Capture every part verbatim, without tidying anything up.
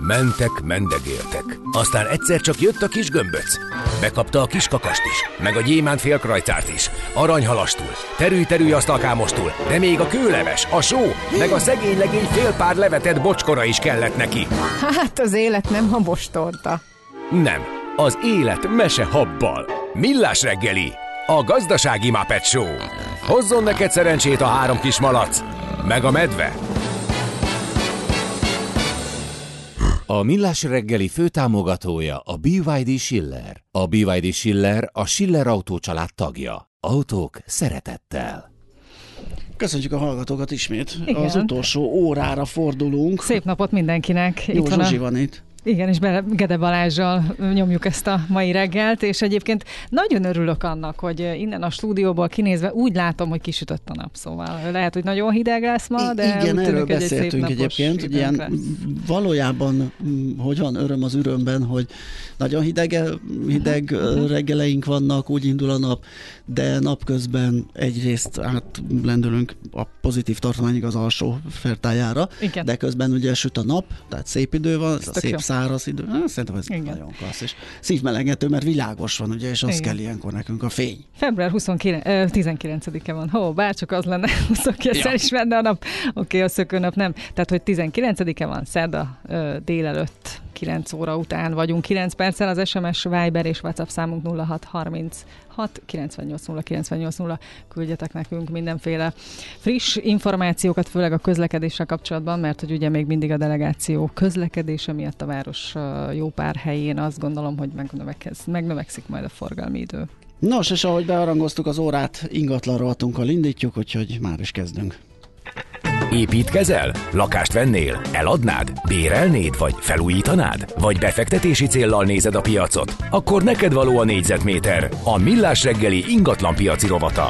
Mentek, mendegéltek. Aztán egyszer csak jött a kis gömböc. Bekapta a kis kakast is, meg a gyémánt félkrajcárt is, aranyhalastul, terű-terű asztalkámostul, de még a kőleves, a só, meg a szegény legény fél pár levetett bocskora is kellett neki. Hát az élet nem habostorta. Nem, az élet mese habbal. Millás reggeli, a gazdasági Muppet Show. Hozzon neked szerencsét a három kis malac, meg a medve. A Millás reggeli főtámogatója a bé vé dé Schiller. A bé vé dé Schiller a Schiller Autó család tagja. Autók szeretettel. Köszönjük a hallgatókat ismét. Igen. Az utolsó órára fordulunk. Szép napot mindenkinek. Jó, itt van Zsuzsi a... van itt. Igen, és Gede Balázssal nyomjuk ezt a mai reggelt, és egyébként nagyon örülök annak, hogy innen a stúdióból kinézve úgy látom, hogy kisütött a nap, szóval lehet, hogy nagyon hideg lesz ma, de igen, úgy erről tűnik, beszéltünk egy egyébként, hogy ilyen valójában, hogy van öröm az örömben, hogy nagyon hideg, hideg uh-huh. reggeleink vannak, úgy indul a nap, de napközben egyrészt átlendülünk a pozitív tartományig az alsó fertájára, igen. De közben ugye süt a nap, tehát szép idő van, a szép száraz idő. Hát, szerintem ez igen. Nagyon klassz, és szívmelengető, mert világos van, ugye, és az igen. kell ilyenkor nekünk a fény. február huszonkilencedike, tizenkilencedike van. Hó, bárcsak az lenne, huszonkilenc ja. is menne a nap. Oké, okay, a szökőnap nem. Tehát, hogy tizenkilencedike van, szerda délelőtt, kilenc óra után vagyunk, kilenc perccel, az es em es, Viber és WhatsApp számunk nulla hat harminchat kilencvennyolc nulla kilencvennyolc nulla. Küldjetek nekünk mindenféle friss információkat, főleg a közlekedéssel kapcsolatban, mert hogy ugye még mindig a delegáció közlekedése miatt a város jó pár helyén azt gondolom, hogy megnövekszik majd a forgalmi idő. Nos, és ahogy bearangoztuk az órát, ingatlan rovatunkkal indítjuk, úgyhogy már is kezdünk. Építkezel? Lakást vennél? Eladnád? Bérelnéd? Vagy felújítanád? Vagy befektetési céllal nézed a piacot? Akkor neked való a négyzetméter, a Millás reggeli ingatlan piaci rovata.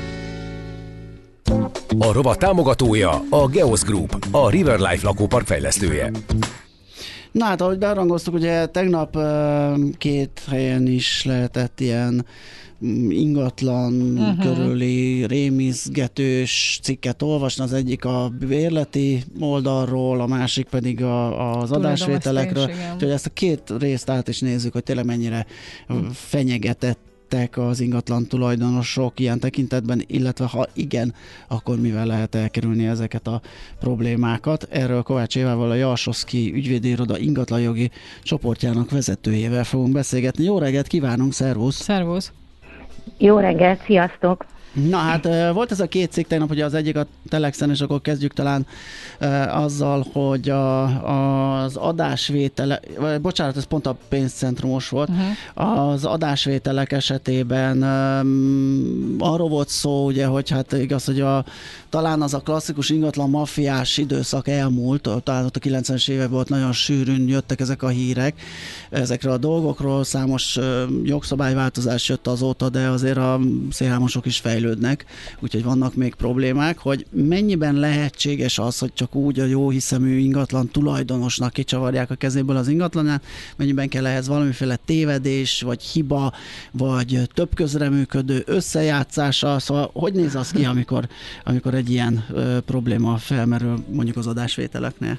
A rovat támogatója a Geosz Group, a River Life lakópark fejlesztője. Na hát, ahogy bearangoztuk, ugye tegnap két helyen is lehetett ilyen ingatlan uh-huh. körüli rémizgetős cikket olvasni, az egyik a bérleti oldalról, a másik pedig a, az adásvételekről. Úgyhogy ezt a két részt át is nézzük, hogy tényleg mennyire uh-huh. fenyegetett az ingatlan tulajdonosok ilyen tekintetben, illetve ha igen, akkor mivel lehet elkerülni ezeket a problémákat. Erről Kovács Évával, a Jalsoszky ügyvédi iroda ingatlanjogi csoportjának vezetőjével fogunk beszélgetni. Jó reggelt kívánunk, szervusz! Szervusz! Jó reggelt, sziasztok! Na hát volt ez a két cikk tegnap, ugye az egyik a Telexen, és akkor kezdjük talán e, azzal, hogy a, az adásvétele, vagy bocsánat, ez pont a pénzcentrumos volt, uh-huh. az adásvételek esetében e, arról volt szó, ugye, hogy hát igaz, hogy a, talán az a klasszikus ingatlan maffiás időszak elmúlt, talán ott a kilencvenes években volt, nagyon sűrűn jöttek ezek a hírek, ezekre a dolgokról, számos e, jogszabályváltozás jött azóta, de azért a szélhámosok is fejlődtek, úgyhogy vannak még problémák, hogy mennyiben lehetséges az, hogy csak úgy a jó hiszemű ingatlan tulajdonosnak kicsavarják a kezéből az ingatlanát, mennyiben kell ehhez valamiféle tévedés, vagy hiba, vagy több közreműködő összejátszása, szóval hogy néz az ki, amikor, amikor egy ilyen ö, probléma felmerül mondjuk az adásvételeknél?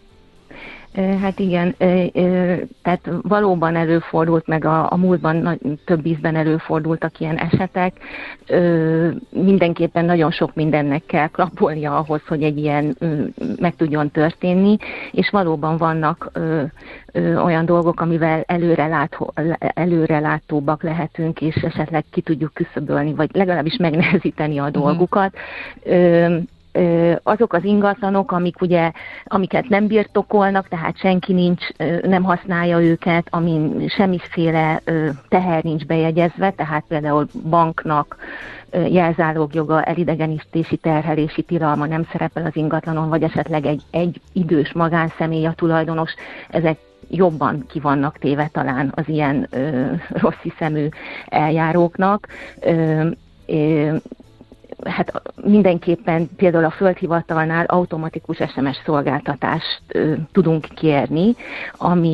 Hát igen, tehát valóban előfordult, meg a, a múltban több ízben előfordultak ilyen esetek. Mindenképpen nagyon sok mindennek kell klappolnia ahhoz, hogy egy ilyen meg tudjon történni, és valóban vannak olyan dolgok, amivel előrelátó, előrelátóbbak lehetünk, és esetleg ki tudjuk küszöbölni, vagy legalábbis megnehezíteni a dolgukat. Uh-huh. Azok az ingatlanok, amik ugye, amiket nem birtokolnak, tehát senki nincs, nem használja őket, amin semmiféle teher nincs bejegyezve, tehát például banknak jelzálogjoga, elidegenítési, terhelési tilalma nem szerepel az ingatlanon, vagy esetleg egy, egy idős magánszemély a tulajdonos, ezek jobban ki vannak téve talán az ilyen ö, rossz hiszemű eljáróknak. Ö, ö, Hát mindenképpen például a földhivatalnál automatikus es em es szolgáltatást ö, tudunk kérni, ami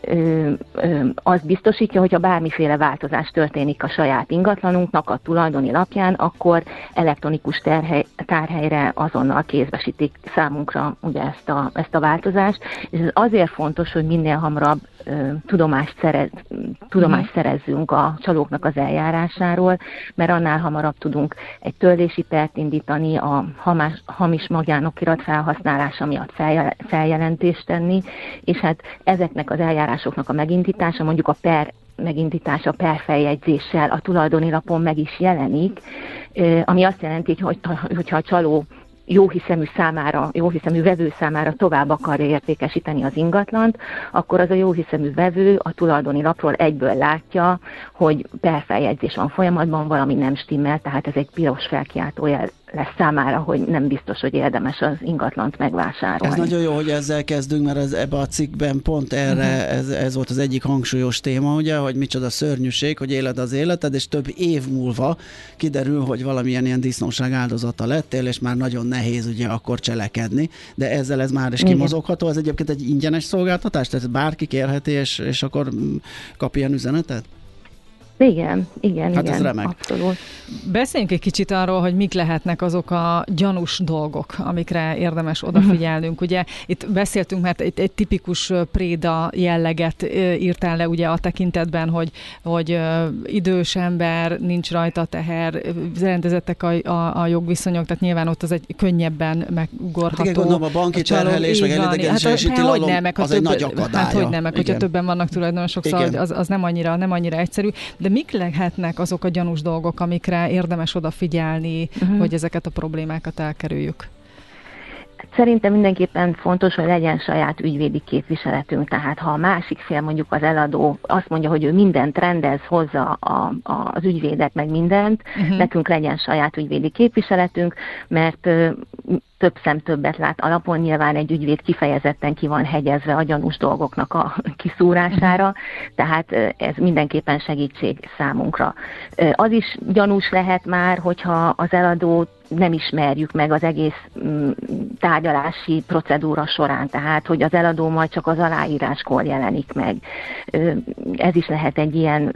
azt biztosítja, hogyha bármiféle változás történik a saját ingatlanunknak a tulajdoni lapján, akkor elektronikus terhely, tárhelyre azonnal kézbesítik számunkra ugye ezt a, ezt a változást, és ez azért fontos, hogy minél hamarabb tudomást, szerez, tudomást mm. szerezzünk a csalóknak az eljárásáról, mert annál hamarabb tudunk egy törlési pert indítani, a hamas, hamis magánokirat felhasználása miatt feljel, feljelentést tenni, és hát ezeknek az eljárásoknak a megindítása, mondjuk a per megindítása a perfeljegyzéssel a tulajdoni lapon meg is jelenik, ami azt jelenti, hogy hogyha a csaló jóhiszemű számára, jóhiszemű vevő számára tovább akarja értékesíteni az ingatlant, akkor az a jóhiszemű vevő a tulajdoni lapról egyből látja, hogy perfeljegyzés van folyamatban, valami nem stimmel, tehát ez egy piros felkiáltójel lesz számára, hogy nem biztos, hogy érdemes az ingatlant megvásárolni. Ez nagyon jó, hogy ezzel kezdünk, mert ez, ebbe a cikkben pont erre, uh-huh. ez, ez volt az egyik hangsúlyos téma, ugye, hogy micsoda szörnyűség, hogy éled az életed, és több év múlva kiderül, hogy valamilyen ilyen disznóság áldozata lettél, és már nagyon nehéz ugye akkor cselekedni, de ezzel ez már is kimozogható. Ez egyébként egy ingyenes szolgáltatás, tehát bárki kérheti, és, és akkor kap ilyen üzenetet? Igen, igen, hát igen, ez remek. abszolút. Beszéljünk egy kicsit arról, hogy mik lehetnek azok a gyanús dolgok, amikre érdemes odafigyelnünk. Ugye itt beszéltünk, mert egy, egy tipikus préda jelleget írtál le ugye a tekintetben, hogy, hogy idős ember, nincs rajta teher, rendezettek a, a, a jogviszonyok, tehát nyilván ott az egy könnyebben megugorható. Hát igen, gondolom a banki terhelés, meg elidegenítési hát, tilalom, nem, az több, egy nagy akadálya. Hát hogy nem, meg hogyha többen vannak tulajdonosok, szóval az, az nem, annyira, nem annyira egyszerű. De mik lehetnek azok a gyanús dolgok, amikre érdemes odafigyelni, uh-huh. hogy ezeket a problémákat elkerüljük? Szerintem mindenképpen fontos, hogy legyen saját ügyvédi képviseletünk, tehát ha a másik fél, mondjuk az eladó azt mondja, hogy ő mindent rendez, hozza a, a, az ügyvédet, meg mindent, uh-huh. nekünk legyen saját ügyvédi képviseletünk, mert több szem többet lát alapon, nyilván egy ügyvéd kifejezetten ki van hegyezve a gyanús dolgoknak a kiszúrására, tehát ez mindenképpen segítség számunkra. Az is gyanús lehet már, hogyha az eladót nem ismerjük meg az egész tárgyalási procedúra során, tehát hogy az eladó majd csak az aláíráskor jelenik meg. Ez is lehet egy ilyen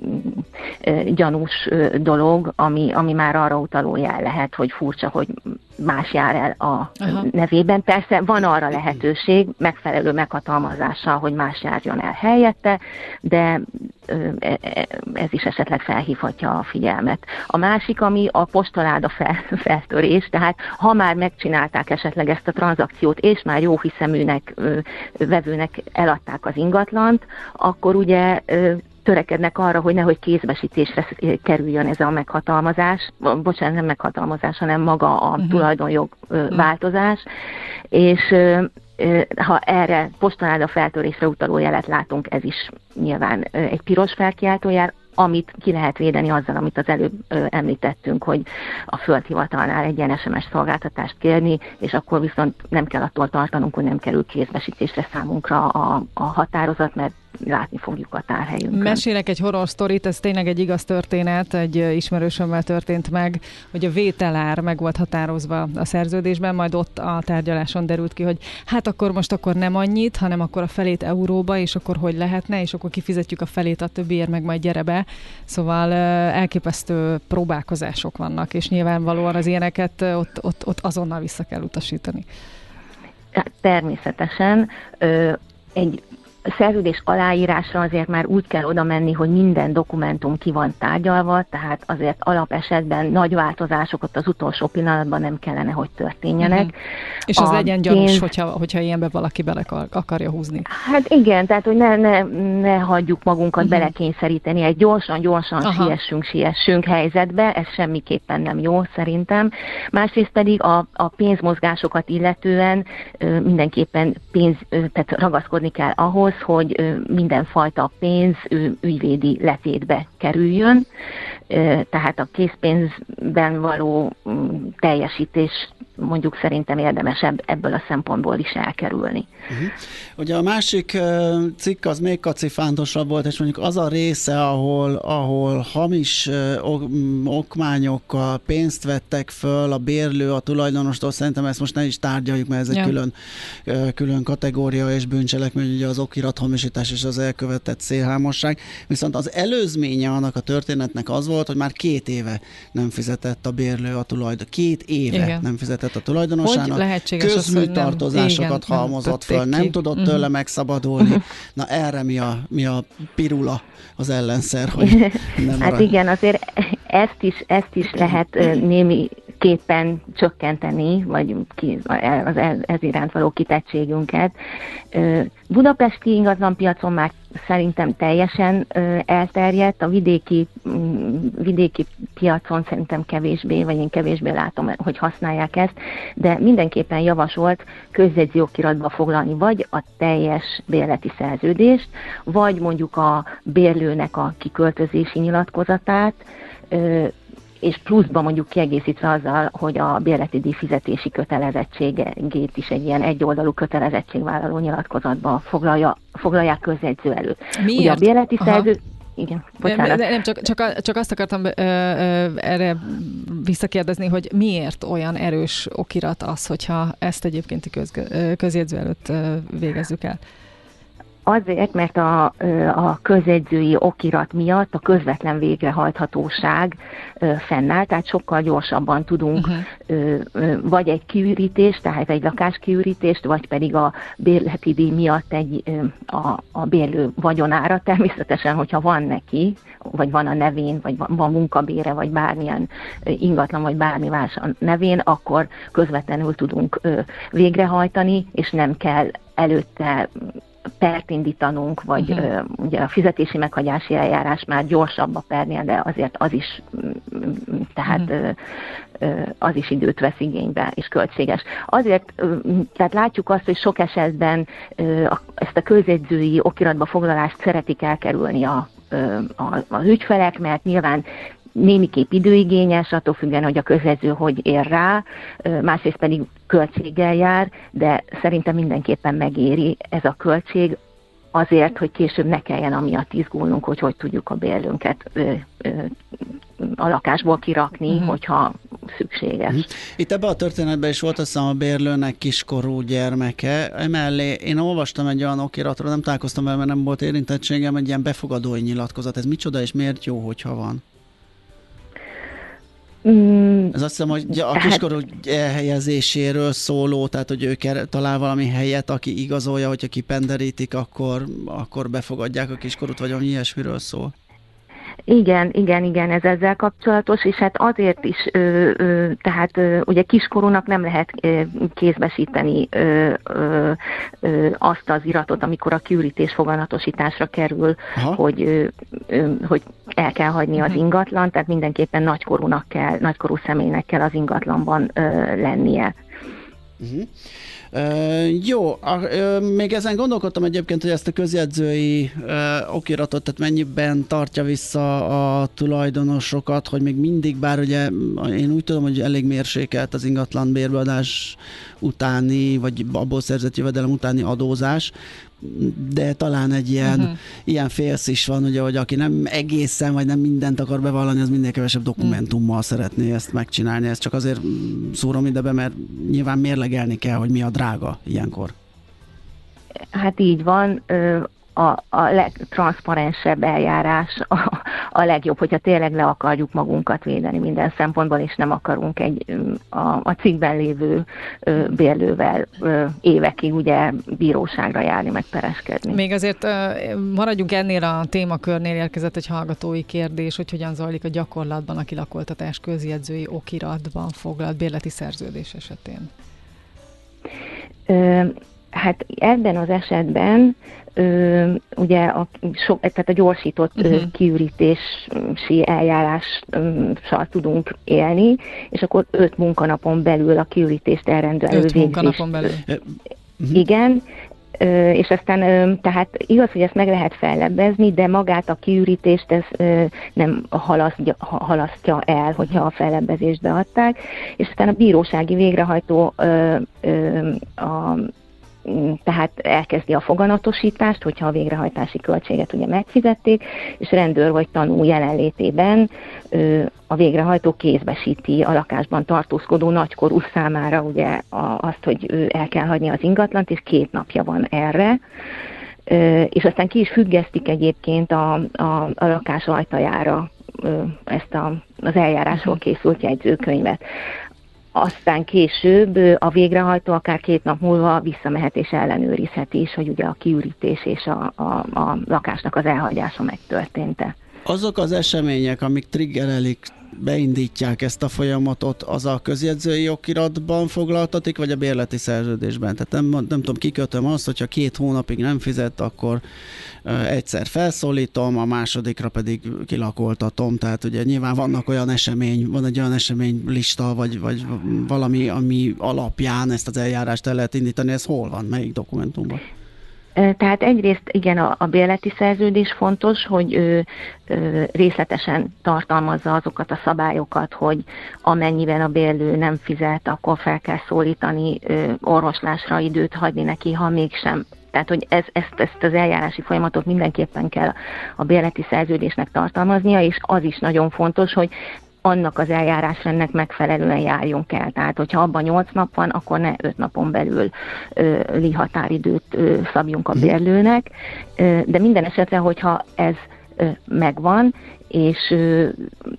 gyanús dolog, ami, ami már arra utaló jel lehet, hogy furcsa, hogy más jár el a Aha. nevében. Persze van arra lehetőség, megfelelő meghatalmazással, hogy más járjon el helyette, de ez is esetleg felhívhatja a figyelmet. A másik, ami a postaláda fel, feltörés, tehát ha már megcsinálták esetleg ezt a tranzakciót, és már jó hiszeműnek, vevőnek eladták az ingatlant, akkor ugye törekednek arra, hogy nehogy kézbesítésre kerüljön ez a meghatalmazás, bocsánat, nem meghatalmazás, hanem maga a uh-huh. tulajdonjog uh, változás, és ha erre postaláda feltörésre utaló jelet látunk, ez is nyilván egy piros felkiáltójel, amit ki lehet védeni azzal, amit az előbb ö, említettünk, hogy a földhivatalnál egy ilyen es em es szolgáltatást kérni, és akkor viszont nem kell attól tartanunk, hogy nem kerül kézbesítésre számunkra a, a határozat, mert látni fogjuk a tárhelyünkön. Mesélek egy horror sztorit, ez tényleg egy igaz történet, egy ismerősömmel történt meg, hogy a vételár meg volt határozva a szerződésben, majd ott a tárgyaláson derült ki, hogy hát akkor most akkor nem annyit, hanem akkor a felét euróba, és akkor hogy lehetne, és akkor kifizetjük a felét, a többiért meg majd gyere be. Szóval elképesztő próbálkozások vannak, és nyilvánvalóan az ilyeneket ott, ott, ott azonnal vissza kell utasítani. Természetesen egy szerződés aláírásra azért már úgy kell oda menni, hogy minden dokumentum ki van tárgyalva, tehát azért alapesetben nagy változásokat az utolsó pillanatban nem kellene, hogy történjenek. Mm-hmm. És az a legyen gyanús, pénz... hogyha, hogyha ilyenbe valaki bele akarja húzni. Hát igen, tehát hogy ne, ne, ne hagyjuk magunkat mm-hmm. belekényszeríteni egy gyorsan-gyorsan siessünk, siessünk helyzetbe, ez semmiképpen nem jó szerintem. Másrészt pedig a, a pénzmozgásokat illetően ö, mindenképpen pénz, ö, tehát ragaszkodni kell ahhoz, hogy mindenfajta pénz ügyvédi letétbe kerüljön, tehát a készpénzben való teljesítés mondjuk szerintem érdemesebb ebből a szempontból is elkerülni. Uh-huh. Ugye a másik uh, cikk az még kacifántosabb volt, és mondjuk az a része, ahol, ahol hamis uh, ok, okmányokkal pénzt vettek föl a bérlő a tulajdonostól, szerintem ezt most ne is tárgyaljuk, mert ez ja. egy külön, uh, külön kategória és bűncselekmény, ugye az okirathamisítás és az elkövetett szélhámosság. Viszont az előzménye annak a történetnek az volt, hogy már két éve nem fizetett a bérlő a tulajdon. Két éve igen. nem fizetett a tulajdonosának. Közműtartozásokat halmozott föl, nem ki. tudott uh-huh. tőle megszabadulni. Uh-huh. Na erre mi a, mi a pirula az ellenszer, hogy nem Hát arra... igen, azért ezt is, ezt is lehet némi képpen csökkenteni, vagy ki, az ez iránt való kitettségünket. Budapesti ingatlanpiacon már szerintem teljesen elterjedt, a vidéki, vidéki piacon szerintem kevésbé, vagy én kevésbé látom, hogy használják ezt, de mindenképpen javasolt közjegyző okiratba foglalni vagy a teljes bérleti szerződést, vagy mondjuk a bérlőnek a kiköltözési nyilatkozatát, és pluszban mondjuk kiegészítve azzal, hogy a bérleti díj fizetési kötelezettségét is egy ilyen egyoldalú kötelezettségvállaló nyilatkozatba foglalja, foglalják közjegyző előtt. Miért? Ugye a bérleti szerződés... Igen, bocsánat. Nem, nem csak, csak, csak azt akartam ö, ö, erre visszakérdezni, hogy miért olyan erős okirat az, hogyha ezt egyébként köz, közjegyző előtt végezzük el? Azért, mert a, a közjegyzői okirat miatt a közvetlen végrehajthatóság fennáll, tehát sokkal gyorsabban tudunk uh-huh. vagy egy kiürítést, tehát egy lakáskiürítést, vagy pedig a bérleti díj miatt egy, a, a bérlő vagyonára, természetesen, hogyha van neki, vagy van a nevén, vagy van, van munkabére, vagy bármilyen ingatlan, vagy bármi más a nevén, akkor közvetlenül tudunk végrehajtani, és nem kell előtte pert indítanunk, vagy uh-huh. ö, ugye a fizetési meghagyási eljárás már gyorsabb a pernél, de azért az is, tehát uh-huh. ö, ö, az is időt vesz igénybe, és költséges. Azért, ö, tehát látjuk azt, hogy sok esetben ö, a, ezt a közjegyzői okiratba foglalást szeretik elkerülni a, ö, a, az ügyfelek, mert nyilván némiképp időigényes, attól függően, hogy a közjegyző hogy ér rá, másrészt pedig költséggel jár, de szerintem mindenképpen megéri ez a költség azért, hogy később ne kelljen amiatt izgulnunk, hogy hogy tudjuk a bérlőnket ö, ö, a lakásból kirakni, uh-huh. hogyha szükséges. Uh-huh. Itt ebben a történetben is volt, azt hiszem, a bérlőnek kiskorú gyermeke. Emellé én olvastam egy olyan okiratról, nem találkoztam vele, mert nem volt érintettségem, egy ilyen befogadói nyilatkozat. Ez micsoda és miért jó, hogyha van? Mm, Ez azt hiszem, hogy a kiskorú elhelyezéséről szóló, tehát hogy ő talál valami helyet, aki igazolja, hogyha kipenderítik, akkor, akkor befogadják a kiskorút, vagy ami ilyesmiről szól. Igen, igen, igen, ez ezzel kapcsolatos, és hát azért is, ö, ö, tehát ö, ugye kiskorúnak nem lehet ö, kézbesíteni ö, ö, ö, azt az iratot, amikor a kiürítés foganatosításra kerül, hogy, ö, ö, hogy el kell hagyni az ingatlan, tehát mindenképpen nagykorúnak kell, nagykorú személynek kell az ingatlanban ö, lennie. Uh-huh. Uh, jó, uh, uh, még ezen gondolkodtam egyébként, hogy ezt a közjegyzői uh, okiratot, tehát mennyiben tartja vissza a tulajdonosokat, hogy még mindig, bár ugye én úgy tudom, hogy elég mérsékelt az ingatlan bérbeadás utáni, vagy abból szerzett jövedelem utáni adózás, de talán egy ilyen, uh-huh. ilyen félsz is van, ugye, hogy aki nem egészen, vagy nem mindent akar bevallani, az minél kevesebb dokumentummal uh-huh. szeretné ezt megcsinálni. Ezt csak azért szúrom ide be, mert nyilván mérlegelni kell, hogy mi a drága ilyenkor. Hát így van. A, a legtranszparensebb eljárás a, a legjobb, hogyha tényleg le akarjuk magunkat védeni minden szempontból, és nem akarunk egy a, a cikkben lévő ö, bérlővel ö, évekig ugye bíróságra járni, meg pereskedni. Még azért ö, maradjunk ennél a témakörnél, érkezett egy hallgatói kérdés, hogy hogyan zajlik a gyakorlatban a kilakoltatás közjegyzői okiratban foglalt bérleti szerződés esetén. Ö, hát ebben az esetben Ö, ugye a, so, tehát a gyorsított uh-huh. ö, kiürítési eljárással tudunk élni, és akkor öt munkanapon belül a kiürítést elrendelő öt munkanapon belül. Igen, és aztán tehát igaz, hogy ezt meg lehet fellebbezni, de magát a kiürítést ez nem halasztja, halasztja el, hogyha a fellebbezést beadták, és aztán a bírósági végrehajtó a tehát elkezdi a foganatosítást, hogyha a végrehajtási költséget ugye megfizették, és rendőr vagy tanú jelenlétében ö, a végrehajtó kézbesíti a lakásban tartózkodó nagykorú számára ugye a, azt, hogy ő el kell hagyni az ingatlant, és két napja van erre, ö, és aztán ki is függesztik egyébként a, a, a lakás ajtajára ö, ezt a, az eljárásról készült jegyzőkönyvet. Aztán később a végrehajtó akár két nap múlva visszamehet és ellenőrizheti is, hogy ugye a kiürítés és a, a, a lakásnak az elhagyása megtörtént-e. Azok az események, amik triggerelik, beindítják ezt a folyamatot, az a közjegyzői okiratban foglaltatik, vagy a bérleti szerződésben? Tehát nem, nem tudom, kikötöm azt, hogyha két hónapig nem fizet, akkor uh, egyszer felszólítom, a másodikra pedig kilakoltatom. Tehát ugye nyilván vannak olyan esemény, van egy olyan eseménylista, vagy, vagy valami, ami alapján ezt az eljárást el lehet indítani. Ez hol van? Melyik dokumentumban? Tehát egyrészt igen, a, a bérleti szerződés fontos, hogy ő, ő részletesen tartalmazza azokat a szabályokat, hogy amennyiben a bérlő nem fizet, akkor fel kell szólítani, ő, orvoslásra időt hagyni neki, ha mégsem. Tehát, hogy ez, ezt, ezt az eljárási folyamatot mindenképpen kell a bérleti szerződésnek tartalmaznia, és az is nagyon fontos, hogy annak az eljárásrendnek megfelelően járjunk el. Tehát, hogyha abban nyolc nap van, akkor ne öt napon belül li határidőt ö, szabjunk a bérlőnek. Ö, de minden esetre, hogyha ez ö, megvan, és ö,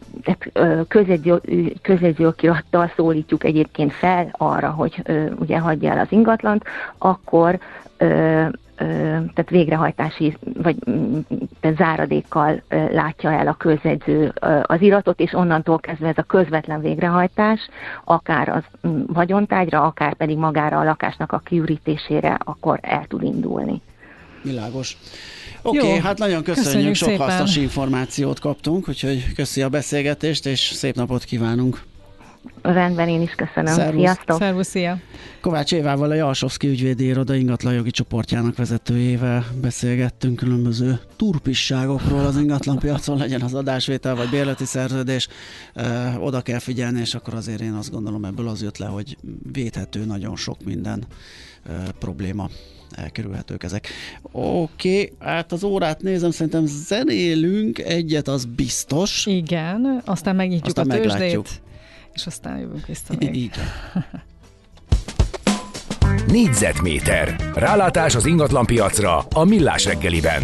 közjegyzőokirattal szólítjuk egyébként fel arra, hogy ö, ugye hagyja el az ingatlant, akkor ö, tehát végrehajtási, vagy tehát záradékkal látja el a közjegyző az iratot, és onnantól kezdve ez a közvetlen végrehajtás, akár az vagyontárgyra, akár pedig magára a lakásnak a kiürítésére, akkor el tud indulni. Világos. Oké, okay, hát nagyon köszönjük, köszönjük sok szépen. Hasznos információt kaptunk, úgyhogy köszi a beszélgetést, és szép napot kívánunk. Rendben, én is köszönöm. Szervusz. Sziasztok! Szervusz, szia! Kovács Évával, a Jalsovszky ügyvédi iroda ingatlanjogi csoportjának vezetőjével beszélgettünk különböző turpisságokról az ingatlanpiacon, legyen az adásvétel vagy bérleti szerződés. Ö, oda kell figyelni, és akkor azért én azt gondolom, ebből az jött le, hogy védhető nagyon sok minden ö, probléma. Elkerülhetők ezek. Oké, okay, hát az órát nézem, szerintem zenélünk egyet, az biztos. Igen, aztán megnyitjuk aztán a tőzsdét. Meglátjuk. És aztán jövünk vissza még. Igen. Négyzetméter. Rálátás az ingatlanpiacra a Millás reggeliben.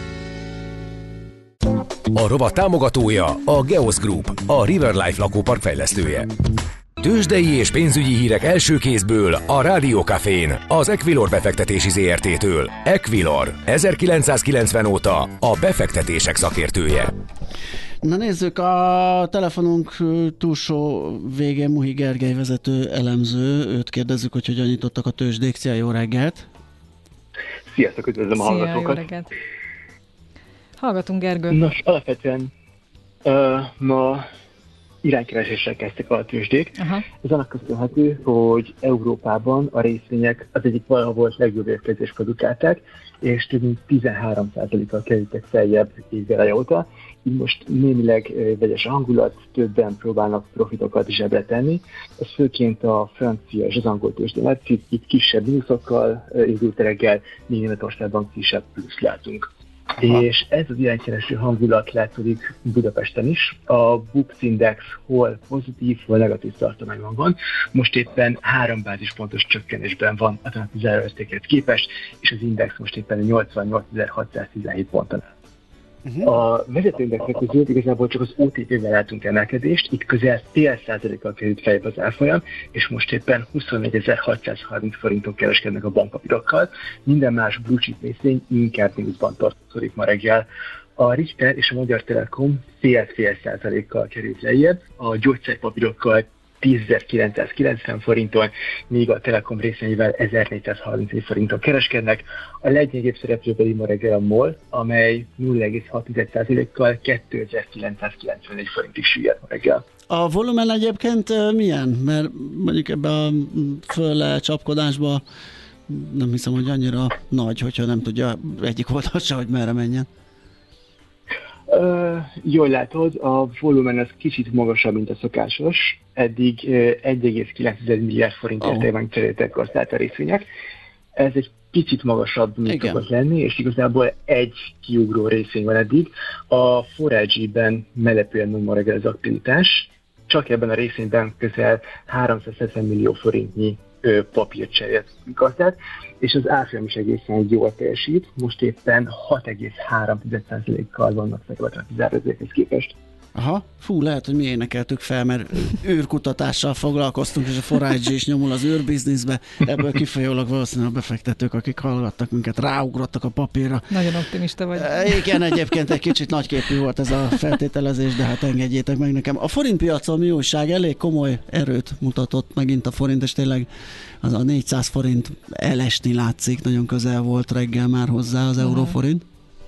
A rovat támogatója a Geosz Group, a River Life lakópark fejlesztője. Tőzsdei és pénzügyi hírek első kézből a Rádió Cafén, az Equilor befektetési zé er té-től. Equilor, ezerkilencszázkilencven óta a befektetések szakértője. Na nézzük, a telefonunk túlsó végén Muhi Gergely vezető elemző, őt kérdezzük, hogy hogyan nyitottak a tőzsdék. Szia, jó reggelt! Sziasztok, üdvözlöm a Szia, hallgatókat! Jó reggelt! Hallgatunk, Gergő! Nos, alapvetően uh, ma iránykereséssel kezdtek a tőzsdék. Aha. Ez annak köszönhető, hogy Európában a részvények az egyik valahol legjobb érkezést produkálták, és több mint tizenhárom százalékkal kerültek feljebb éveleje óta. Így most némileg vegyes a hangulat, többen próbálnak profitokat zsebre tenni. Ez főként a francia és az angol tőzsdén látszik, itt kisebb mínuszokkal indult reggel, Németországban kisebb plusz látunk. Aha. És ez az iránykereső hangulat látszódik Budapesten is. A Bux Index hol pozitív, hol negatív tartományban van. Most éppen három bázispontos csökkenésben van a tenapi záróértékhez képest, és az index most éppen nyolcvannyolcezer-hatszáztizenhét ponton áll. Uh-huh. A vezetőindexek közül igazából csak az o té pé-vel látunk emelkedést, itt közel fél százalékkal került feljebb az árfolyam, és most éppen huszonnegyezer-hatszázharminc forinton kereskednek a bankpapírokkal. Minden más blue chip részvény inkább mínuszban tartózkodik ma reggel. A Richter és a Magyar Telekom fél-fél százalékkal került lejjebb, a gyógyszerpapírokkal tízezer-kilencszázkilencven forinton, míg a Telekom részvényével ezernégyszázharmincöt forinton kereskednek. A leggyengébb szereplő pedig ma reggel a MOL, amely nulla egész hat százalékkal kétezer-kilencszázkilencvenegy forintig süllyedt ma reggel. A volumen egyébként milyen? Mert mondjuk ebben a fölle csapkodásban nem hiszem, hogy annyira nagy, hogyha nem tudja egyik oldal se, hogy merre menjen. Uh, jól látod, a volumen az kicsit magasabb, mint a szokásos. Eddig uh, egy egész kilenc milliárd forint oh. értékben cseréltek gazdát a részvények. Ez egy kicsit magasabb, mint szokott lenni, és igazából egy kiugró részvény van eddig. A Forage-ben melepően nagy ma reggel az aktivitás. Csak ebben a részvényben közel háromszázhetven millió forintnyi ö, papírt cserélt gazdát, és az árfolyam is egészen jól teljesít. Most éppen hat egész három százalékkal vannak fekve a zárózékhez képest. Aha, fú, lehet, hogy mi énekeltük fel, mert űrkutatással foglalkoztunk, és a Forage is nyomul az űrbizniszbe. Ebből kifolyólag valószínűleg a befektetők, akik hallgattak minket, ráugrottak a papírra. Nagyon optimista vagy. Igen, egyébként egy kicsit nagyképű volt ez a feltételezés, de hát engedjétek meg nekem. A forintpiacon mi újság? Elég komoly erőt mutatott megint a forint, és tényleg az a négyszáz forint elesni látszik, nagyon közel volt reggel már hozzá az euróforint.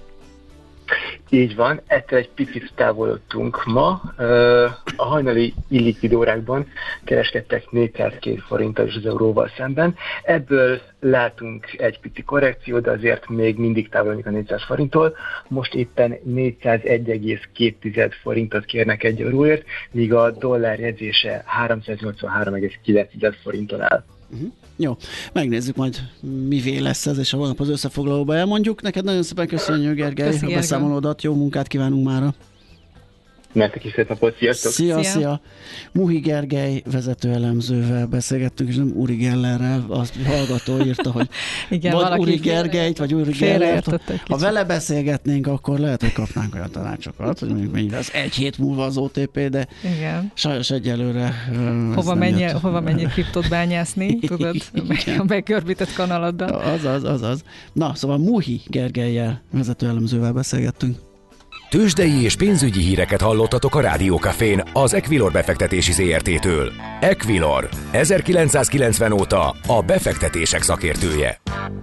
Így van, ettől egy picit távolodtunk ma. A hajnali illikvid órákban kereskedtek négyszázkettő forinttal is az euróval szemben. Ebből látunk egy pici korrekciót, de azért még mindig távolodunk a négyszáz forinttól. Most éppen négyszázegy egész két forintot kérnek egy euróért, míg a dollár jegyzése háromszáznyolcvanhárom egész kilenc forinton áll. Uh-huh. Jó, megnézzük majd mivé lesz ez, és a holnap az összefoglalóba elmondjuk. Neked nagyon szépen köszönjük, Gergely, a beszámolódat, jó munkát kívánunk mára. Nektek is szép napot, sziasztok! Szia, szia, szia! Muhi Gergely vezetőelemzővel beszélgettünk, és nem Uri Gellerrel, az hallgató írta, hogy igen, vagy Uri Gergelyt, vagy Uri Gellert. Ha vele beszélgetnénk, akkor lehet, hogy kapnánk olyan tanácsokat, hogy mondjuk mennyire az egy hét múlva az o té pé, de igen. Sajnos egyelőre hova menjél, hova menjél kriptot bányászni, tudod, a megkörbített kanaladdal. Azaz, azaz. Na, szóval Muhi Gergellyel vezetőelemzővel beszélgettünk. Tőzsdei és pénzügyi híreket hallottatok a Rádiókafén az Equilor befektetési zé er té-től. Equilor, ezerkilencszázkilencven óta a befektetések szakértője.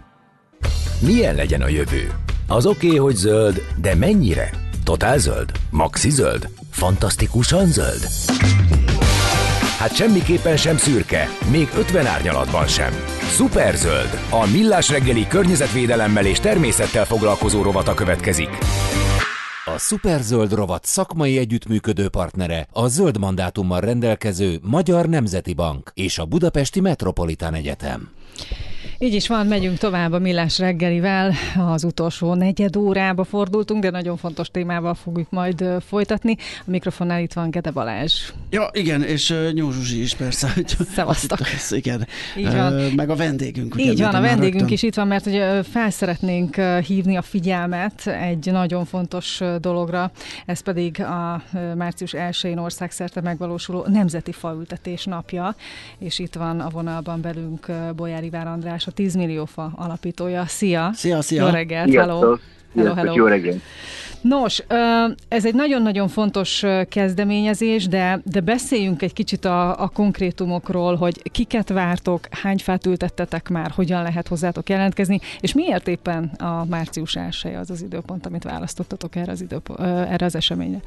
Milyen legyen a jövő? Az oké, okay, hogy zöld, de mennyire? Totál zöld? Maxi zöld? Fantasztikusan zöld? Hát semmiképpen sem szürke, még ötven árnyalatban sem. Szuperzöld, a Millás reggeli környezetvédelemmel és természettel foglalkozó rovata következik. A Szuperzöld rovat szakmai együttműködő partnere a zöld mandátummal rendelkező Magyar Nemzeti Bank és a Budapesti Metropolitán Egyetem. Így is van, megyünk tovább a Millás reggelivel, az utolsó negyed órába fordultunk, de nagyon fontos témával fogjuk majd folytatni. A mikrofonnál itt van Gede Balázs. Ja, igen, és uh, Nyó Zsuzsi is persze. Szevasztok. Azt, igen. Így van. Uh, meg a vendégünk. Ugye, Így van, a vendégünk rögtön is itt van, mert ugye fel szeretnénk hívni a figyelmet egy nagyon fontos dologra, ez pedig a március elsején országszerte megvalósuló Nemzeti Faültetés napja, és itt van a vonalban velünk Bolyár Iván András, a tíz millió fa alapítója. Szia! Szia, szia! Jó reggelt! Hello! Hello, hello. Jó reggelt! Nos, ez egy nagyon-nagyon fontos kezdeményezés, de, de beszéljünk egy kicsit a, a konkrétumokról, hogy kiket vártok, hány fát ültettetek már, hogyan lehet hozzátok jelentkezni, és miért éppen a március elseje az az időpont, amit választottatok erre az, időpont, erre az eseményre?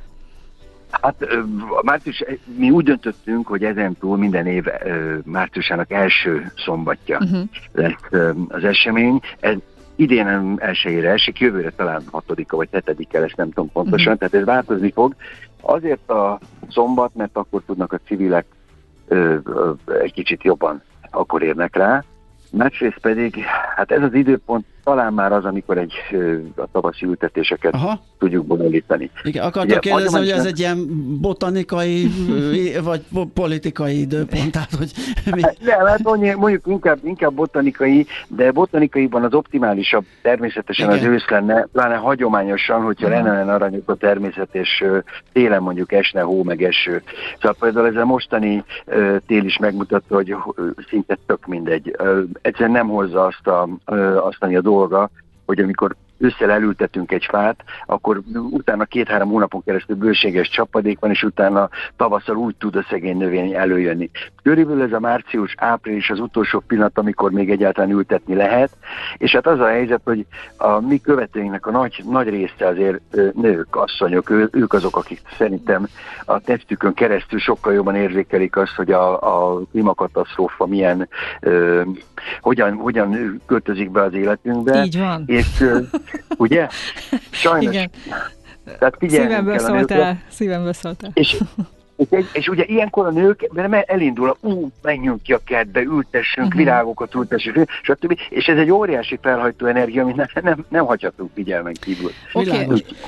Hát a március, mi úgy döntöttünk, hogy ezentúl minden év márciusának első szombatja uh-huh. lesz az esemény. Ez idén elsőjére esik, jövőre talán hatodika vagy hetedike lesz, nem tudom pontosan, uh-huh. tehát ez változni fog. Azért a szombat, mert akkor tudnak a civilek ö, ö, egy kicsit jobban akkor érnek rá. Másrészt pedig, hát ez az időpont talán már az, amikor egy a tavaszi ültetéseket Aha. tudjuk bonyolítani. Igen, akartok kérdezni, hogy ez egy ilyen botanikai vagy politikai időpont? Tehát, hogy mi? Nem, hát mondjuk inkább, inkább botanikai, de botanikaiban az optimálisabb természetesen Igen. az ősz lenne, pláne hagyományosan, hogyha Aha. lenne olyan aranyos a természet, és télen mondjuk esne hó, meg eső. Szóval például ez a mostani tél is megmutatta, hogy szinte tök mindegy. Egyszerűen nem hozza azt a, azt a dolga, hogy amikor ősszel elültetünk egy fát, akkor utána két-három hónapon keresztül bőséges csapadék van, és utána tavasszal úgy tud a szegény növény előjönni. Körülbelül ez a március-április az utolsó pillanat, amikor még egyáltalán ültetni lehet, és hát az a helyzet, hogy a mi követőinknek a nagy, nagy része azért nők, asszonyok, ő, ők azok, akik szerintem a testükön keresztül sokkal jobban érzékelik azt, hogy a, a klímakatasztrófa milyen, ö, hogyan, hogyan költözik be az életünkbe. Így van. És ö, ugye? Sajnos. Igen. Tehát szívemből szóltál, szívemből szóltál. És, és, és ugye ilyenkor a nők elindul, ú, menjünk ki a kertbe, ültessünk, uh-huh. virágokat ültessünk, stb. És ez egy óriási felhajtó energia, amit nem, nem, nem hagyhatunk figyelmen kívül. Okay.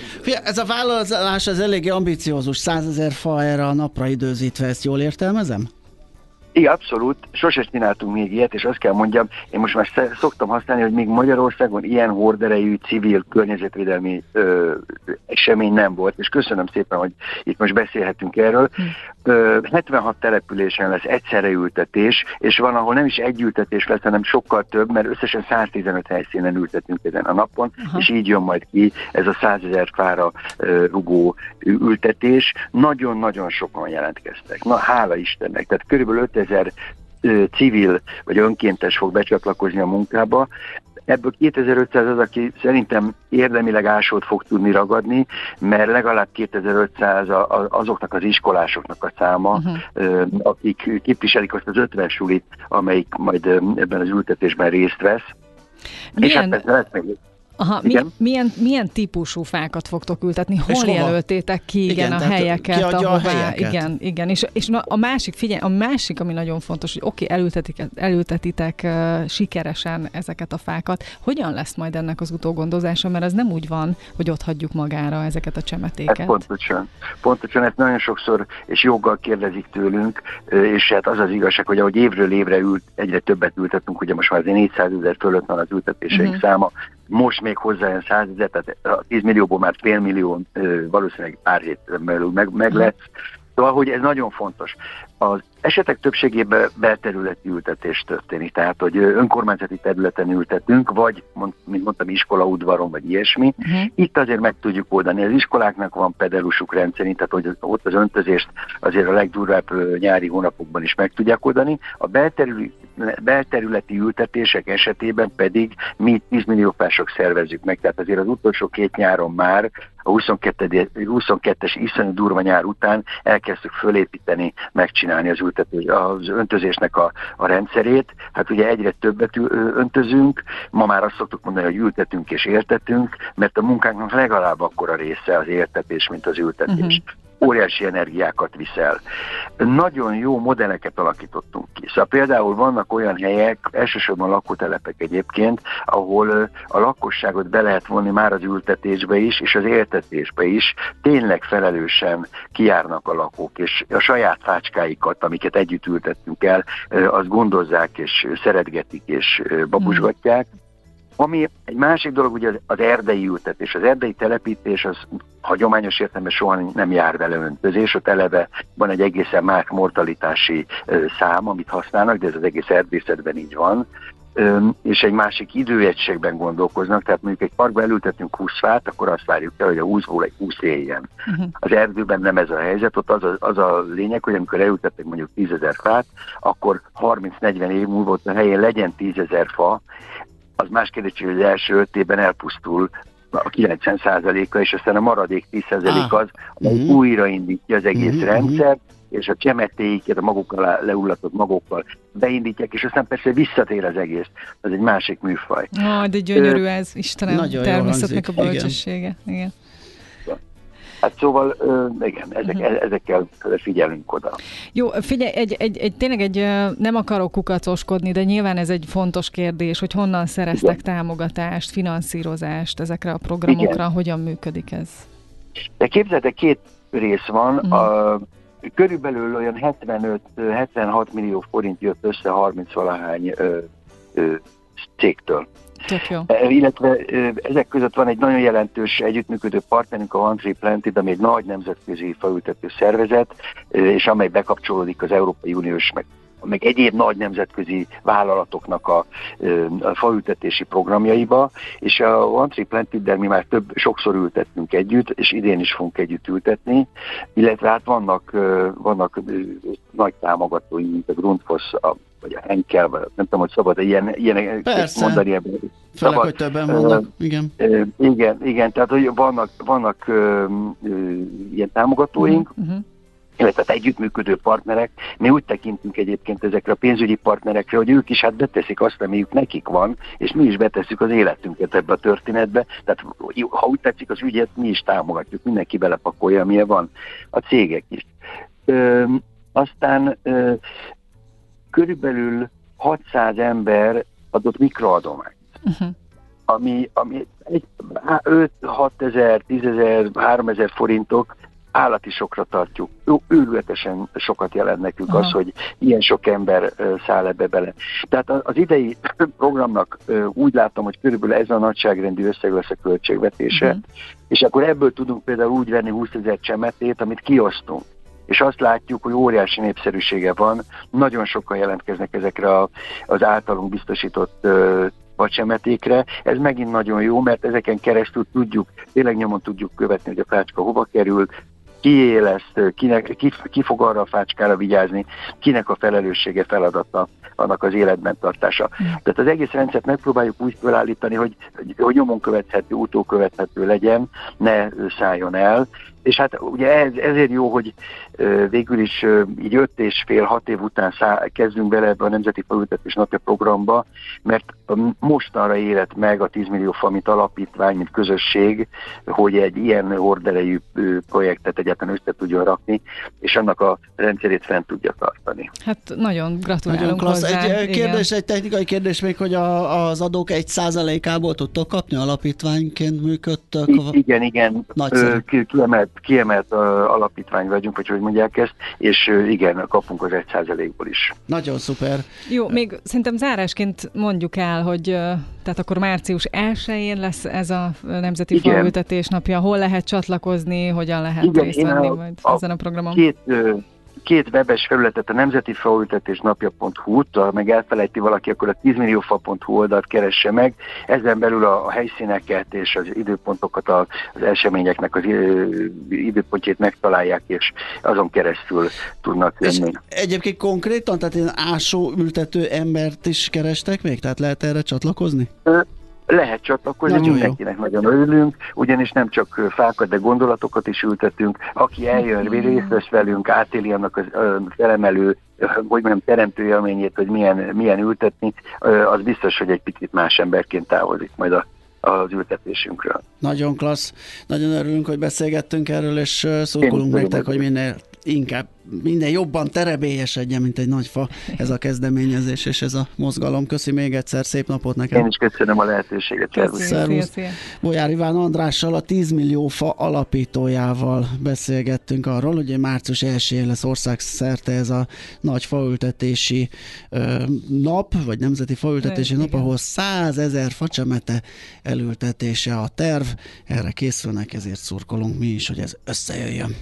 Ez a vállalás az eléggé ambiciózus, százezer fa erre a napra időzítve, ezt jól értelmezem? Igen, abszolút. Sose csináltunk még ilyet, és azt kell mondjam, én most már szoktam használni, hogy még Magyarországon ilyen horderejű civil környezetvédelmi ö, esemény nem volt, és köszönöm szépen, hogy itt most beszélhetünk erről. Ö, hetvenhat településen lesz egyszerre ültetés, és van, ahol nem is egy ültetés lesz, hanem sokkal több, mert összesen száztizenöt helyszínen ültetünk ezen a napon, aha. és így jön majd ki ez a százezer fára ö, rugó ültetés. Nagyon-nagyon sokan jelentkeztek. Na, hála Istennek. Tehát körülbelül ötezer civil vagy önkéntes fog becsatlakozni a munkába. Ebből kétezer-ötszáz az, aki szerintem érdemileg ásót fog tudni ragadni, mert legalább kétezer-ötszáz azoknak az iskolásoknak a száma, uh-huh. akik képviselik azt az ötven sulit, amelyik majd ebben az ültetésben részt vesz. Milyen... És hát lesz meg... Aha, mi, milyen, milyen típusú fákat fogtok ültetni? Hol és jelöltétek ki igen, igen, a helyeket? Ahová, a helyeket? Igen, igen. És, és a másik, figyelj, a másik, ami nagyon fontos, hogy oké, okay, elültetik, elültetitek uh, sikeresen ezeket a fákat. Hogyan lesz majd ennek az utógondozása? Mert ez nem úgy van, hogy ott hagyjuk magára ezeket a csemetéket. Ez pontosan. Pontosan, ezt nagyon sokszor és joggal kérdezik tőlünk, és hát az az igazság, hogy ahogy évről évre ült, egyre többet ültetünk, ugye most már azért négyszázezer fölött van az ültetéseink uh-huh. száma, most még hozzájön százezer, tehát a tíz millióból már fél millió valószínűleg pár héten belül meg, meg lesz. Szóval, hogy ez nagyon fontos. Az esetek többségében belterületi ültetés történik, tehát, hogy önkormányzati területen ültetünk, vagy, mint mondtam, iskola udvaron, vagy ilyesmi. Uh-huh. Itt azért meg tudjuk oldani. Az iskoláknak van pedelusuk rendszerint, tehát, hogy ott az öntözést azért a legdurvább nyári hónapokban is meg tudják oldani. A belterületi, belterületi ültetések esetében pedig mi tíz millió fások szervezzük meg, tehát azért az utolsó két nyáron már a huszonkettes iszonyú durva nyár után elkezdtük fölépíteni, megcsinálni az, ültetés, az öntözésnek a, a rendszerét. Hát ugye egyre többet öntözünk, ma már azt szoktuk mondani, hogy ültetünk és értetünk, mert a munkánknak legalább akkora része az értetés, mint az ültetés. Uh-huh. Óriási energiákat visel. Nagyon jó modelleket alakítottunk ki. Szóval például vannak olyan helyek, elsősorban lakótelepek egyébként, ahol a lakosságot be lehet vonni már az ültetésbe is, és az értetésbe is. Tényleg felelősen kijárnak a lakók, és a saját fácskáikat, amiket együtt ültettünk el, azt gondozzák, és szeretgetik, és babusgatják. Ami egy másik dolog, ugye az, az erdei ültetés. Az erdei telepítés az hagyományos értelemben soha nem jár vele öntözés, ott eleve van egy egészen más mortalitási ö, szám, amit használnak, de ez az egész erdészetben így van. Ö, és egy másik időegységben gondolkoznak, tehát mondjuk egy parkba elültetünk húsz fát, akkor azt várjuk el, hogy a húszból egy húsz éljen. Uh-huh. Az erdőben nem ez a helyzet, ott az a, az a lényeg, hogy amikor elültetnek mondjuk tízezer fát, akkor harminc-negyven év múlva ott a helyén legyen tízezer fa. Az más kérdés, hogy az első öt évben elpusztul a kilencven százaléka, és aztán a maradék tíz százalék az, amely uh-huh. újraindítja az egész uh-huh. rendszer, és a csemetéiket, a magukkal leullatott magokkal beindítják, és aztán persze visszatér az egész. Ez egy másik műfaj. Ah, de gyönyörű ez, Istenem, természetnek a bölcsessége. Igen. Igen. Hát szóval, igen, ezek, uh-huh. ezekkel figyelünk oda. Jó, figyelj, egy, egy, egy, tényleg egy, nem akarok kukacoskodni, de nyilván ez egy fontos kérdés, hogy honnan szereztek igen. támogatást, finanszírozást ezekre a programokra, igen. hogyan működik ez? De képzeld, két rész van, uh-huh. a, körülbelül olyan hetvenöt-hetvenhat millió forint jött össze harminc-valahány ö, ö, cégtől. Tök jó. Illetve ezek között van egy nagyon jelentős együttműködő partnerünk, a One Tree Planted, ami egy nagy nemzetközi faültető szervezet, és amely bekapcsolódik az Európai Uniós, meg meg egyéb nagy nemzetközi vállalatoknak a, a faültetési programjaiba, és a One Tree Planted-del mi már több, sokszor ültettünk együtt, és idén is fogunk együtt ültetni, illetve hát vannak, vannak nagy támogatói, mint a Grundfos, a, vagy a Henkel, vagy nem tudom, hogy szabad ilyen, ilyen mondani ebben. Főleg, hogy többen vannak, igen. Igen, igen, tehát hogy vannak, vannak ö, ö, ilyen támogatóink, uh-huh. illetve együttműködő partnerek. Mi úgy tekintünk egyébként ezekre a pénzügyi partnerekre, hogy ők is hát beteszik azt, amiük nekik van, és mi is betesszük az életünket ebbe a történetbe. Tehát ha úgy tetszik az ügyet, mi is támogatjuk, mindenki belepakolja, amilyen van, a cégek is. Ö, aztán ö, körülbelül hatszáz ember adott mikroadományt. Uh-huh. Ami, ami öt-hat ezer, tízezer, háromezer forintok, állati sokra tartjuk. Őrületesen sokat jelent nekünk Aha. az, hogy ilyen sok ember száll ebbe bele. Tehát az idei programnak úgy látom, hogy körülbelül ez a nagyságrendű összeg lesz a költségvetése, uh-huh. és akkor ebből tudunk például úgy venni húszezer csemetét, amit kiosztunk. És azt látjuk, hogy óriási népszerűsége van, nagyon sokan jelentkeznek ezekre a, az általunk biztosított uh, vadsemetékre. Ez megint nagyon jó, mert ezeken keresztül tudjuk, tényleg nyomon tudjuk követni, hogy a fácska hova kerül, kié lesz, kinek, ki, ki fog arra a fácskára vigyázni, kinek a felelőssége, feladata annak az életben tartása. Mm. Tehát az egész rendszert megpróbáljuk úgy felállítani, hogy, hogy nyomon követhető, utókövethető legyen, ne szálljon el. És hát ugye ez, ezért jó, hogy uh, végül is uh, így öt és fél, hat év után szá- kezdünk bele ebbe a Nemzeti Faültetés Napja programba, mert um, mostanra érett meg a tíz millió fa, mint alapítvány, mint közösség, hogy egy ilyen horderejű uh, projektet egyáltalán össze tudjon rakni, és annak a rendszerét fent tudja tartani. Hát nagyon gratulálunk nagyon hozzá. Egy kérdés, egy technikai kérdés még, hogy a, az adók egy százalékából tudtok kapni, alapítványként működtök? I- igen, igen. Nagyszerű. Kiemelt kiemelt uh, alapítvány vagyunk, vagy hogy mondják ezt, és uh, igen, kapunk az egy százalékból is. Nagyon szuper. Jó, még szerintem zárásként mondjuk el, hogy uh, tehát akkor március elsején lesz ez a Nemzeti Faültetés Napja. Hol lehet csatlakozni, hogyan lehet igen, részt venni a, majd a, ezen a programon? Két, uh, két webes felületet, a nemzeti faültetés napja pont hu-t, ha meg elfelejti valaki, akkor a tíz millió fa pont hu oldalt keresse meg. Ezen belül a, a helyszíneket és az időpontokat, a, az eseményeknek az időpontját megtalálják, és azon keresztül tudnak jönni. Egyébként konkrétan, tehát én ásó ültető embert is kerestek még? Tehát lehet erre csatlakozni? Lehet csatlakozni, nagyon mindenkinek jó. Nagyon örülünk, ugyanis nem csak fákat, de gondolatokat is ültetünk. Aki eljön, részt vesz velünk, átéli annak az felemelő, hogy mondjam, teremtő élményét, hogy milyen, milyen ültetni, az biztos, hogy egy picit más emberként távozik majd a az ültetésünkről. Nagyon klassz. Nagyon örülünk, hogy beszélgettünk erről, és szurkolunk nektek, hogy minél inkább, minden jobban terebélyesedjen, mint egy nagy fa ez a kezdeményezés, és ez a mozgalom. Köszi még egyszer, szép napot neked. Én is köszönöm a lehetőséget. Szervusz. Bolyár Iván Andrással, a tíz millió fa alapítójával beszélgettünk arról, hogy március elsején lesz országszerte ez a nagy faültetési ö, nap, vagy nemzeti faültetési nap, ahol százezer facsemete elültetése a terv. Erre készülnek, ezért szurkolunk mi is, hogy ez összejöjjön.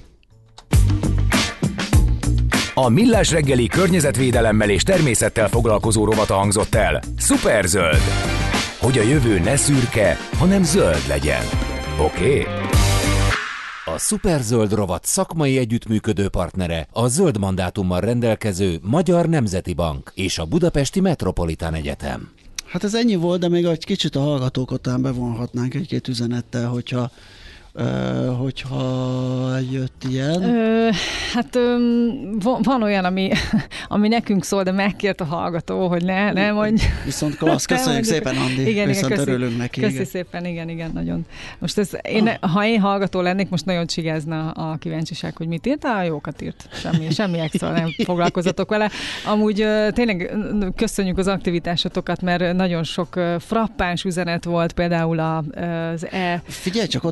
A Millás reggeli környezetvédelemmel és természettel foglalkozó rovata hangzott el. Szuperzöld! Hogy a jövő ne szürke, hanem zöld legyen. Oké? Okay? A Szuperzöld rovat szakmai együttműködő partnere a zöld mandátummal rendelkező Magyar Nemzeti Bank és a Budapesti Metropolitán Egyetem. Hát ez ennyi volt, de még egy kicsit a hallgatókat talán bevonhatnánk egy-két üzenettel, hogyha Uh, hogyha jött ilyen. Ö, hát um, van, van olyan, ami, ami nekünk szól, de megkért a hallgató, hogy ne, ne mondj. Viszont klassz, köszönjük szépen, Andi. Igen, viszont igen, örülünk neki. Köszi igen. szépen, igen, igen, nagyon. Most ez, én, ah. ha én hallgató lennék, most nagyon csigázna a kíváncsiság, hogy mit írt, a jókat írt. Semmi, semmi extra, nem foglalkozatok vele. Amúgy tényleg köszönjük az aktivitásotokat, mert nagyon sok frappáns üzenet volt, például az E... Figyelj csak, ott egy üzenet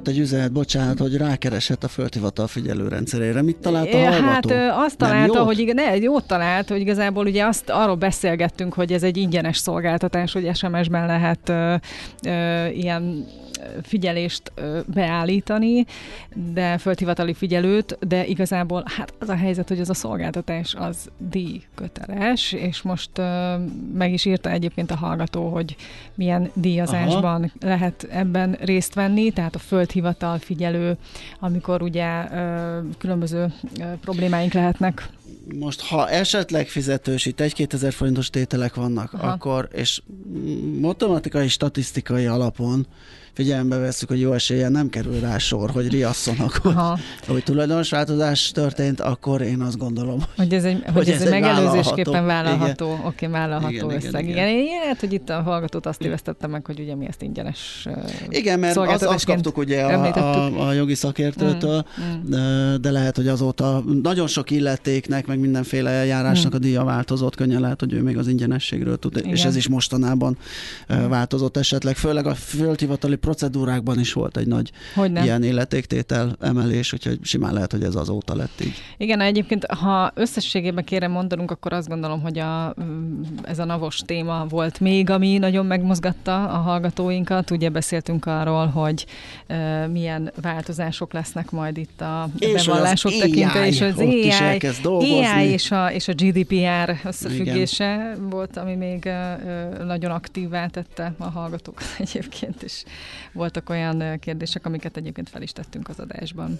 lehet, bocsánat, hogy rákeresett a földhivatal figyelőrendszerére. Mit talált a hallgató? Hát azt találta, hogy igen, ne, jót talált, hogy igazából ugye azt arról beszélgettünk, hogy ez egy ingyenes szolgáltatás, hogy es em es-ben lehet ö, ö, ilyen figyelést beállítani, de földhivatali figyelőt, de igazából hát az a helyzet, hogy az a szolgáltatás az díjköteles, és most uh, meg is írta egyébként a hallgató, hogy milyen díjazásban Aha. lehet ebben részt venni, tehát a földhivatal figyelő, amikor ugye uh, különböző uh, problémáink lehetnek. Most, ha esetleg fizetősít, egy-kétezer forintos tételek vannak, Aha. akkor, és matematikai, statisztikai alapon figyelembe vesszük, hogy jó eséllyel nem kerül rá sor, hogy riasszanak, hogy, hogy tulajdonos változás történt, akkor én azt gondolom, hogy ez egy, hogy hogy ez ez egy megelőzésképpen vállalható, oké, okay, vállalható igen, összeg. Igen, igen. igen. igen. Lehet, hogy itt a hallgatót azt tévesztettem meg, hogy ugye mi ezt ingyenes igen, mert az, azt kaptuk ugye a, a, a jogi szakértőtől, mm, mm. de lehet, hogy azóta nagyon sok illetéknek, meg mindenféle eljárásnak mm. a díja változott, könnyen lehet, hogy ő még az ingyenességről tud, igen. és ez is mostanában mm. változott esetleg, főleg a földhivatali procedúrákban is volt egy nagy Hogyne. ilyen illetéktétel emelés, úgyhogy simán lehet, hogy ez azóta lett így. Igen, egyébként, ha összességében kérem mondanunk, akkor azt gondolom, hogy a, ez a navos téma volt még, ami nagyon megmozgatta a hallgatóinkat. Ugye beszéltünk arról, hogy uh, milyen változások lesznek majd itt a és bevallások tekintve, és az á i és a, és a gé dé pé er összefüggése Igen. volt, ami még uh, nagyon aktívvá tette a hallgatókat egyébként, és voltak olyan kérdések, amiket egyébként fel is tettünk az adásban.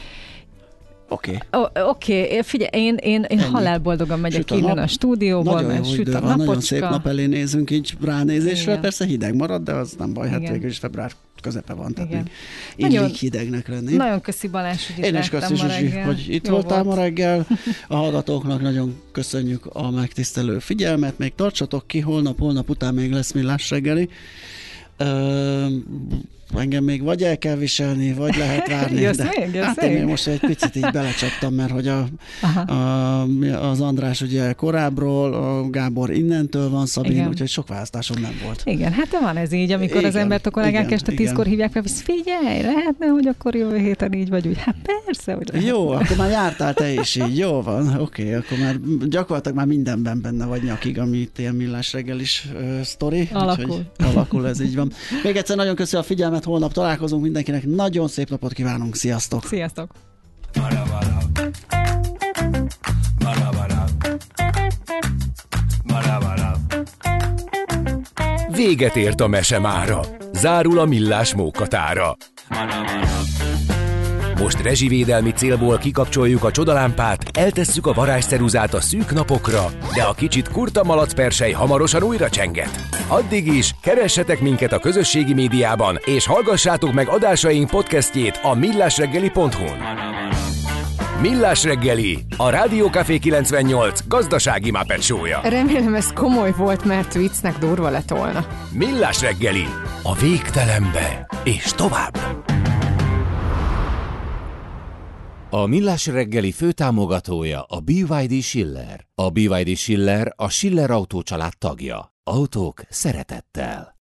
Oké. Okay. Oké, okay. Figyelj, én, én, én halálboldogan megyek innen a, a stúdióból, mert süt a napocska. Nagyon szép nap elé nézünk így ránézésre, Igen. persze hideg marad, de az nem baj, hát végül is február közepe van, tehát Igen. még illik hidegnek lenni. Nagyon köszi Balázs, hogy itt Én is köszi Zsuzsi, hogy itt Jó voltál volt. ma reggel. A hallgatóknak nagyon köszönjük a megtisztelő figyelmet, még tartsatok ki, holnap, holnap után még lesz Millás reggeli. Ö, engem még vagy el kell viselni, vagy lehet várni. Jössz de még, jössz hát én most egy picit így belecsaptam, mert hogy a, a, az András ugye korábbról, a Gábor innentől van, Szabin, igen. úgyhogy sok választásom nem volt. Igen, hát van ez így, amikor igen, az embert a kollégák igen, este tízkor hívják fel, hogy figyelj, lehetne, hogy akkor jövő héten így vagy úgy. Hát persze, hogy lehetne. Jó, akkor már jártál te is így, jó van, oké, okay, akkor már gyakorlatilag már mindenben benne vagy nyakig, ami itt ilyen Millás reggel is uh, sztori. Alakul. Úgyhogy alakul, ez így van. Még egyszer nagyon köszönöm a figyelmet, holnap találkozunk, mindenkinek nagyon szép napot kívánunk, sziasztok! Sziasztok! Véget ért a mese mára, zárul a Millás mókatára. Most rezsivédelmi célból kikapcsoljuk a csodalámpát, eltesszük a varázsceruzát a szűk napokra, de a kicsit kurta malacpersely hamarosan újra csenget. Addig is keressetek minket a közösségi médiában, és hallgassátok meg adásaink podcastjét a millásreggeli pont hu-n. Millás reggeli, a Rádió Café kilencvennyolc gazdasági Muppet show-ja. Remélem ez komoly volt, mert viccnek durva lett volna. Millás reggeli, a végtelenbe és tovább. A Millás reggeli főtámogatója a bé vé dé Schiller. A bé vé dé Schiller a Schiller Autó család tagja. Autók szeretettel.